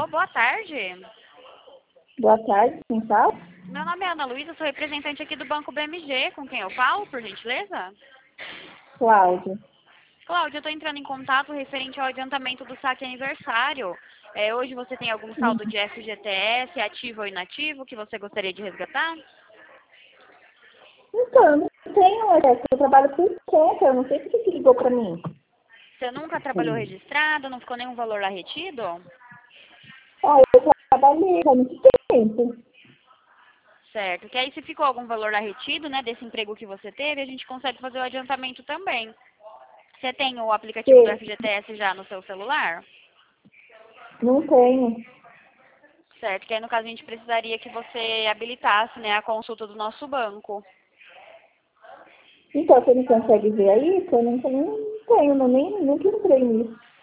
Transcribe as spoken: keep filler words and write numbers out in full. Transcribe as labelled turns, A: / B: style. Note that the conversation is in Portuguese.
A: Alô, boa tarde.
B: Boa tarde, quem fala?
A: Meu nome é Ana Luísa, sou representante aqui do Banco B M G. Com quem eu falo, por gentileza?
B: Cláudia.
A: Cláudia, eu estou entrando em contato referente ao adiantamento do saque aniversário. É, hoje você tem algum
B: Hum.
A: saldo de F G T S, ativo ou inativo, que você gostaria de resgatar?
B: Então, eu não tenho acesso, eu trabalho por conta, eu não sei por que que ligou pra mim.
A: Você nunca trabalhou registrado, não ficou nenhum valor lá retido?
B: Olha, eu trabalhei há muito tempo.
A: Certo, que aí se ficou algum valor lá retido, né, desse emprego que você teve, a gente consegue fazer o adiantamento também. Você tem o aplicativo do
B: Sim,
A: F G T S já no seu celular?
B: não tenho.
A: Certo, que aí no caso a gente precisaria que você habilitasse, né, a consulta do nosso banco.
B: Então, você não consegue ver aí? Que eu nunca nem tenho, não, nem, nunca entrei nisso.